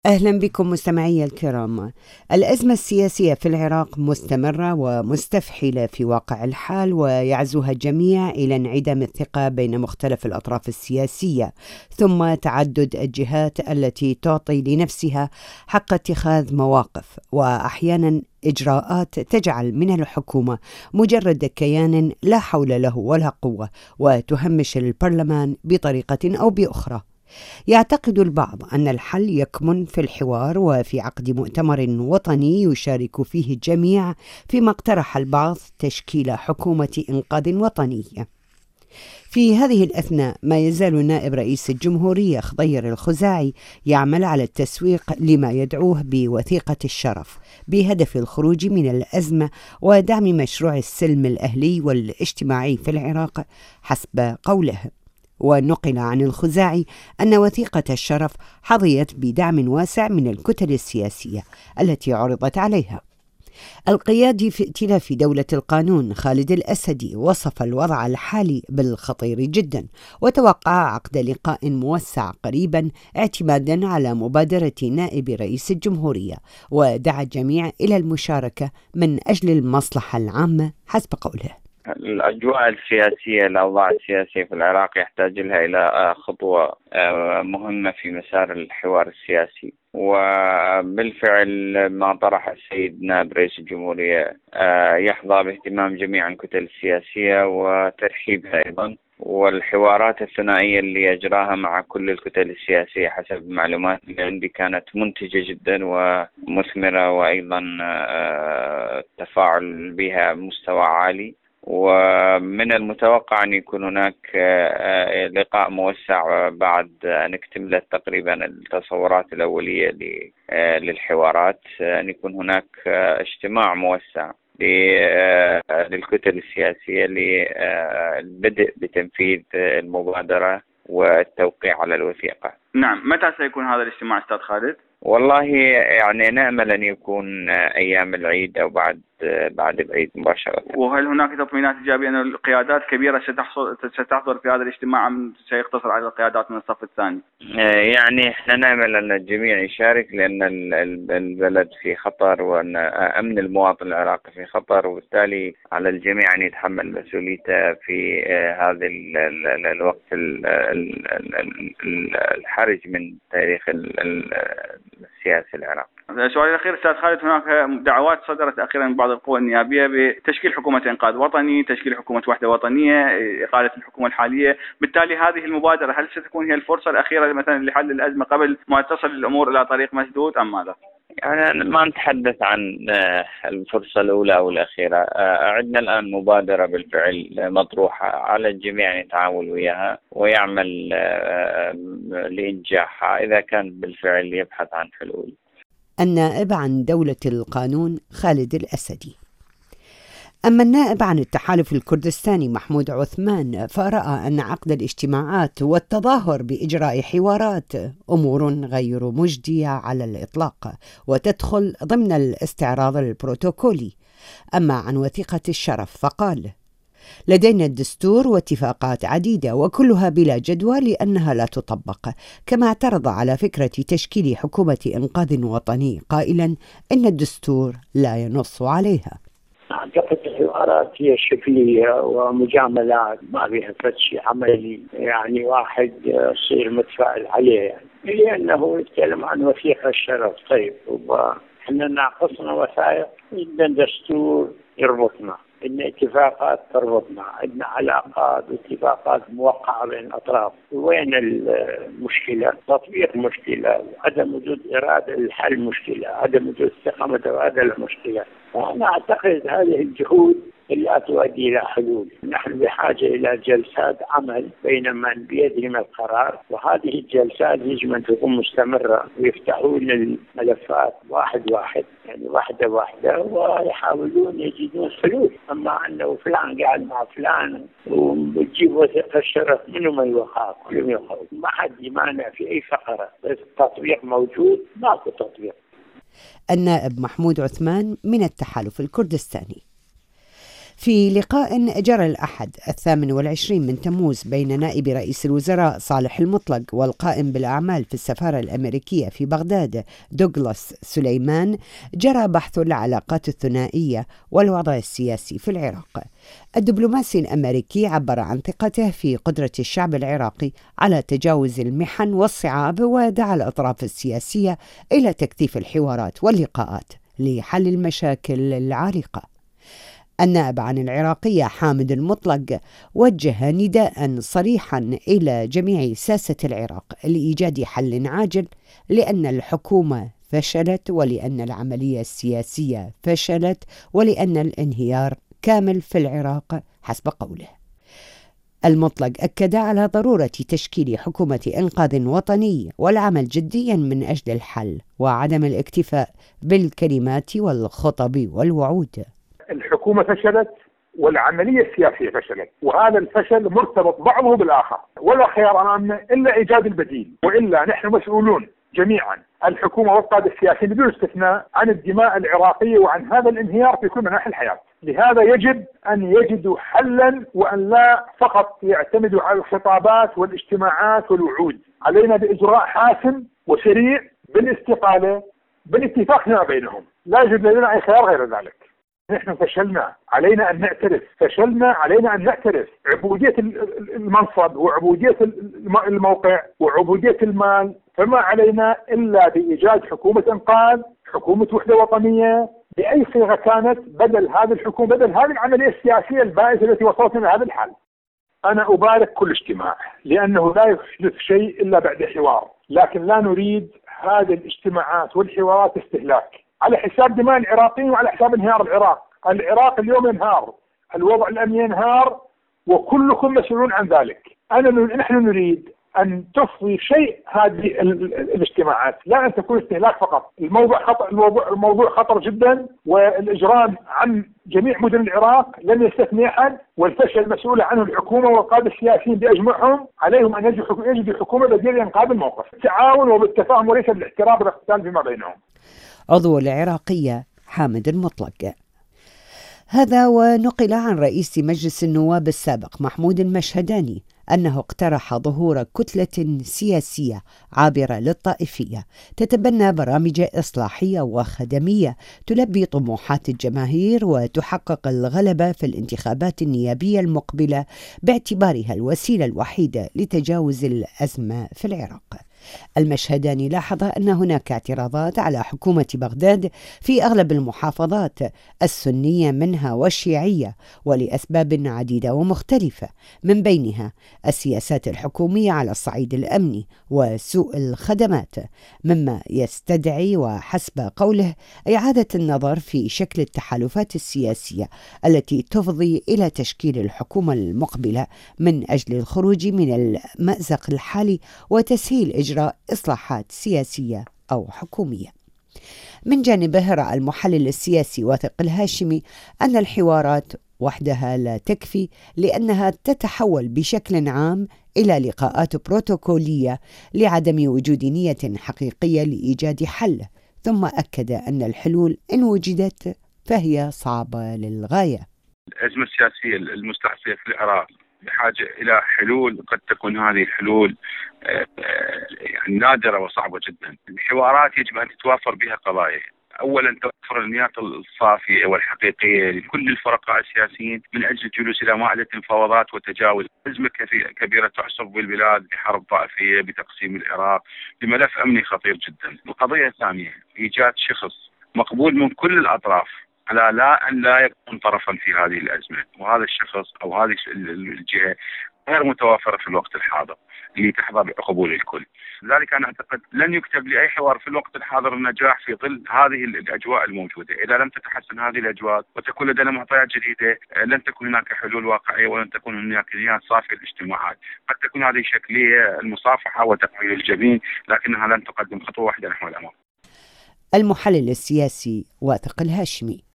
أهلا بكم مستمعي الكرام. الأزمة السياسية في العراق مستمرة ومستفحلة في واقع الحال، ويعزوها الجميع إلى انعدام الثقة بين مختلف الأطراف السياسية، ثم تعدد الجهات التي تعطي لنفسها حق اتخاذ مواقف وأحيانا إجراءات تجعل من الحكومة مجرد كيان لا حول له ولا قوة، وتهمش البرلمان بطريقة أو بأخرى. يعتقد البعض أن الحل يكمن في الحوار وفي عقد مؤتمر وطني يشارك فيه الجميع، فيما اقترح البعض تشكيل حكومة إنقاذ وطنية. في هذه الأثناء ما يزال نائب رئيس الجمهورية خضير الخزاعي يعمل على التسويق لما يدعوه بوثيقة الشرف، بهدف الخروج من الأزمة ودعم مشروع السلم الأهلي والاجتماعي في العراق حسب قوله. ونقل عن الخزاعي أن وثيقة الشرف حظيت بدعم واسع من الكتل السياسية التي عرضت عليها. القيادي في ائتلاف دولة القانون خالد الأسدي وصف الوضع الحالي بالخطير جدا، وتوقع عقد لقاء موسع قريبا اعتمادا على مبادرة نائب رئيس الجمهورية، ودعا الجميع إلى المشاركة من أجل المصلحة العامة حسب قوله. الأجواء السياسية، الأوضاع السياسية في العراق يحتاج لها إلى خطوة مهمة في مسار الحوار السياسي، وبالفعل ما طرح السيد نائب رئيس الجمهورية يحظى باهتمام جميع الكتل السياسية وترحيبها أيضا، والحوارات الثنائية اللي أجراها مع كل الكتل السياسية حسب المعلومات اللي عندي كانت منتجة جدا ومثمرة، وأيضا التفاعل بها مستوى عالي. ومن المتوقع أن يكون هناك لقاء موسع بعد أن اكتملت تقريبا التصورات الأولية للحوارات، أن يكون هناك اجتماع موسع للكتل السياسية للبدء بتنفيذ المبادرة والتوقيع على الوثيقة. نعم، متى سيكون هذا الاجتماع أستاذ خالد؟ والله يعني نأمل أن يكون أيام العيد أو بعد العيد مباشرة. وهل هناك تطمينات إيجابية أن القيادات كبيرة ستحضر في هذا الاجتماع أم سيقتصر على القيادات من الصف الثاني؟ يعني احنا نأمل أن الجميع يشارك، لأن البلد في خطر، وأن أمن المواطن العراقي في خطر، وبالتالي على الجميع أن يتحمل مسؤوليته في هذا الوقت الحرج من تاريخ السياسي العراقي. السؤال الأخير أستاذ خالد، هناك دعوات صدرت أخيرا من بعض القوى النيابية بتشكيل حكومة إنقاذ وطني، تشكيل حكومة وحدة وطنية، إقالة الحكومة الحالية. بالتالي هذه المبادرة هل ستكون هي الفرصة الأخيرة مثلا لحل الأزمة قبل ما تصل الأمور إلى طريق مسدود أم ماذا؟ يعني ما نتحدث عن الفرصة الأولى أو الأخيرة. عندنا الآن مبادرة بالفعل مطروحة، على الجميع أن يتعاون وياها ويعمل لإنجاحها إذا كان بالفعل يبحث عن حلول. النائب عن دولة القانون خالد الأسدي. أما النائب عن التحالف الكردستاني محمود عثمان فرأى أن عقد الاجتماعات والتظاهر بإجراء حوارات أمور غير مجدية على الإطلاق، وتدخل ضمن الاستعراض البروتوكولي. أما عن وثيقة الشرف فقال: لدينا الدستور واتفاقات عديدة وكلها بلا جدوى لأنها لا تطبق. كما اعترض على فكرة تشكيل حكومة إنقاذ وطني قائلا إن الدستور لا ينص عليها. أعتقد الحوارات هي شكلية ومجاملات، ما بها شيء عملي، يعني واحد يصير متفائل عليه، لأنه يتكلم عن وثيقة الشرف. طيب وإحنا ناقصنا وثائق، عندنا دستور يربطنا، عندنا اتفاقات تربطنا، عندنا علاقات واتفاقات موقعة بين الأطراف. وين المشكلة؟ تطبيق مشكلة، عدم وجود إرادة للحل مشكلة، عدم وجود ثقة متبادلة مشكلة. فأنا أعتقد هذه الجهود لا تؤدي إلى حلول. نحن بحاجة إلى جلسات عمل بين من بيدهم القرار، وهذه الجلسات يجب أن تكون مستمرة، ويفتحون الملفات واحد واحد، يعني واحدة واحدة، ويحاولون يجدون حلول. أما أنه فلان قاعد مع فلان وبتجيب وثيقة الشرف، منو ما يوقع، كلهم يوقعون، ما حد يمانع في أي فقرة، بس التطبيق موجود، ماكو تطبيق. النائب محمود عثمان من التحالف الكردستاني. في لقاء جرى الأحد 28 من تموز بين نائب رئيس الوزراء صالح المطلق والقائم بالأعمال في السفارة الأمريكية في بغداد دوغلاس سليمان، جرى بحث العلاقات الثنائية والوضع السياسي في العراق. الدبلوماسي الأمريكي عبر عن ثقته في قدرة الشعب العراقي على تجاوز المحن والصعاب، ودعا الأطراف السياسية إلى تكثيف الحوارات واللقاءات لحل المشاكل العالقة. النائب عن العراقية حامد المطلق وجه نداء صريحا إلى جميع ساسة العراق لإيجاد حل عاجل، لأن الحكومة فشلت، ولأن العملية السياسية فشلت، ولأن الانهيار كامل في العراق حسب قوله. المطلق أكد على ضرورة تشكيل حكومة إنقاذ وطني والعمل جديا من أجل الحل، وعدم الاكتفاء بالكلمات والخطب والوعود. الحكومة فشلت والعملية السياسية فشلت، وهذا الفشل مرتبط بعضه بالآخر، ولا خيار أمامنا إلا إيجاد البديل، وإلا نحن مسؤولون جميعا، الحكومة والقادة السياسيين بدون استثناء، عن الدماء العراقية وعن هذا الانهيار في كل مناحي الحياة. لهذا يجب أن يجدوا حلا، وأن لا فقط يعتمدوا على الخطابات والاجتماعات والوعود. علينا بإجراء حاسم وسريع بالاستقالة بالاتفاق فيما بينهم، لا يوجد لدينا أي خيار غير ذلك. نحن فشلنا، علينا أن نعترف، فشلنا علينا أن نعترف. عبودية المنصب وعبودية الموقع وعبودية المال، فما علينا إلا بإيجاد حكومة إنقاذ، حكومة وحدة وطنية بأي صيغة كانت، بدل هذه الحكومة، بدل هذه العملية السياسية البائسة التي وصلتنا إلى هذا الحال. أنا أبارك كل اجتماع، لأنه لا يحدث شيء إلا بعد حوار، لكن لا نريد هذه الاجتماعات والحوارات استهلاك على حساب دماء العراقيين وعلى حساب انهيار العراق. العراق اليوم ينهار، الوضع الأمني ينهار، وكلكم مسؤولون عن ذلك. نحن نريد أن تفضي شيء هذه الاجتماعات، لا أن تكون استهلاك فقط. الموضوع خطر جدا، والإجرام عن جميع مدن العراق لم يستثني أحد، والفشل مسؤولة عنه الحكومة والقادة السياسيين بأجمعهم. عليهم أن يجدوا حكومة بديلة لإنقاذ الموقف بالتعاون وبالتفاهم، وليس بالاحترام والاقتتال فيما بينهم. عضو العراقية حامد المطلق. هذا ونقل عن رئيس مجلس النواب السابق محمود المشهداني أنه اقترح ظهور كتلة سياسية عابرة للطائفية تتبنى برامج إصلاحية وخدمية تلبي طموحات الجماهير وتحقق الغلبة في الانتخابات النيابية المقبلة، باعتبارها الوسيلة الوحيدة لتجاوز الأزمة في العراق. المشهداني لاحظ أن هناك اعتراضات على حكومة بغداد في أغلب المحافظات السنية منها والشيعية، ولأسباب عديدة ومختلفة، من بينها السياسات الحكومية على الصعيد الأمني وسوء الخدمات، مما يستدعي وحسب قوله إعادة النظر في شكل التحالفات السياسية التي تفضي إلى تشكيل الحكومة المقبلة من أجل الخروج من المأزق الحالي وتسهيل إجراء إصلاحات سياسية أو حكومية. من جانبه رأى المحلل السياسي واثق الهاشمي أن الحوارات وحدها لا تكفي، لأنها تتحول بشكل عام إلى لقاءات بروتوكولية لعدم وجود نية حقيقية لإيجاد حل، ثم أكد أن الحلول إن وجدت فهي صعبة للغاية. الأزمة السياسية المستحصية في العراق بحاجة إلى حلول، قد تكون هذه الحلول يعني نادرة وصعبة جدا. الحوارات يجب أن تتوافر بها قضايا. أولا توفر النيات الصافية والحقيقية لكل الفرقاء السياسيين من أجل الجلوس إلى مائدة المفاوضات وتجاوز أزمة كبيرة تحصر بالبلاد بحرب طائفية، بتقسيم العراق، بملف أمني خطير جدا. القضية الثانية إيجاد شخص مقبول من كل الأطراف على لا يكون طرفا في هذه الأزمة، وهذا الشخص أو هذه الجهة غير متوافرة في الوقت الحاضر اللي تحظى بقبول الكل. لذلك أنا أعتقد لن يكتب لأي حوار في الوقت الحاضر النجاح في ظل هذه الأجواء الموجودة. إذا لم تتحسن هذه الأجواء وتكون لدينا معطيات جديدة، لن تكون هناك حلول واقعية ولن تكون هناك نيات صافية للاجتماعات. قد تكون هذه شكلية المصافحة وتقبيل الجبين، لكنها لن تقدم خطوة واحدة نحو الأمام. المحلل السياسي واثق الهاشمي.